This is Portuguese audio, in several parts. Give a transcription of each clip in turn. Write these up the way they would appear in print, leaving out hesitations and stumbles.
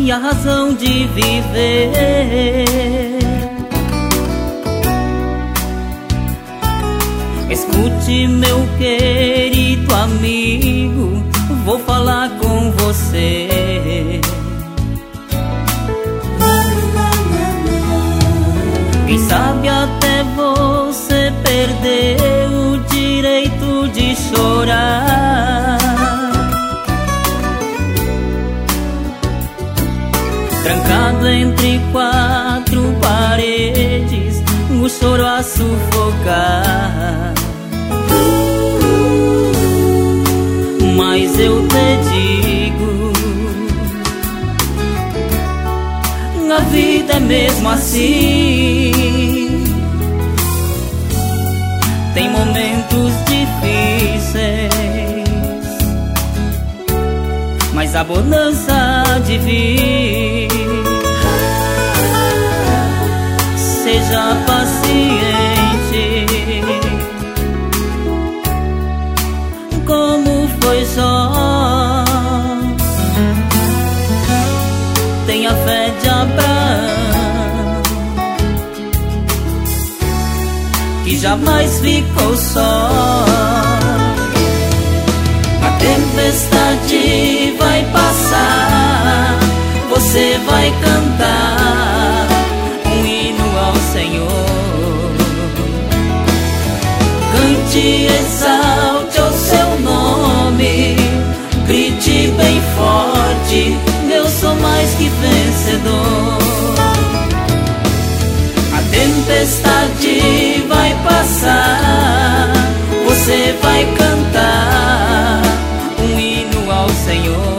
minha razão de viver. Escute, meu querido amigo, vou falar com você. Quem sabe até você perdeu o direito de chorar. Trancado entre quatro paredes, o choro a sufocar. Mas eu te digo, a vida é mesmo assim. Tem momentos difíceis, mas a bonança há de vir. Seja paciente, como foi Jó. Tenha fé de Abraão, que jamais ficou só. A tempestade vai passar, você vai cantar um hino ao Senhor. Cante, exalte o seu nome, grite bem forte: eu sou mais que vencedor. A tempestade vai passar, você vai cantar um hino ao Senhor.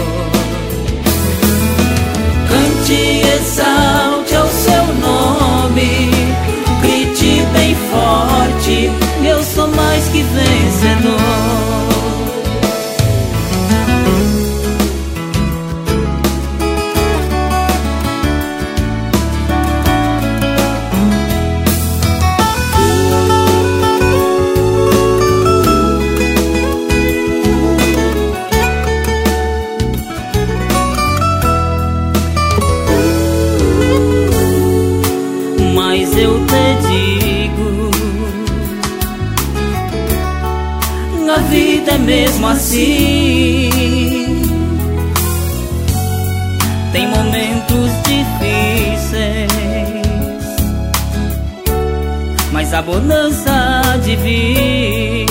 Cante, exalte o seu nome, grite bem forte: eu sou mais que vencedor. Mas eu te digo, a vida é mesmo assim. Tem momentos difíceis, mas a bonança há de vir.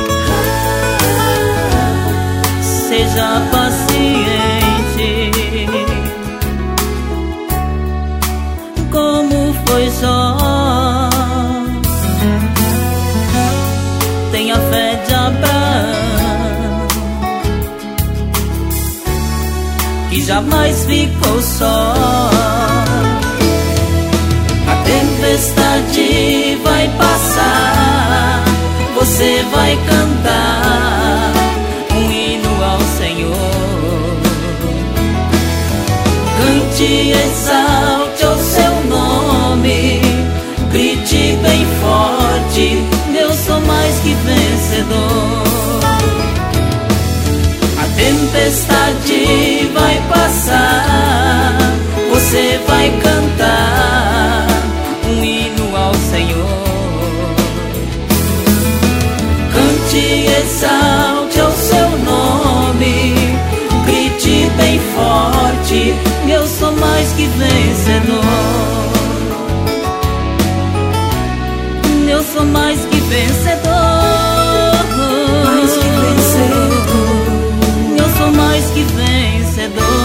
Seja paciente, como foi Jó. Tenha fé de Abraão, que jamais ficou só. A tempestade vai passar, você vai cantar um hino ao Senhor. Cante, exalte o seu nome, grite bem forte: eu sou mais que vencedor. A tempestade vai passar, você vai cantar um hino ao Senhor. Cante, exalte o seu nome, grite bem forte: eu sou mais que vencedor. Eu sou mais que vencedor. Mais que vencedor. Eu sou mais que vencedor.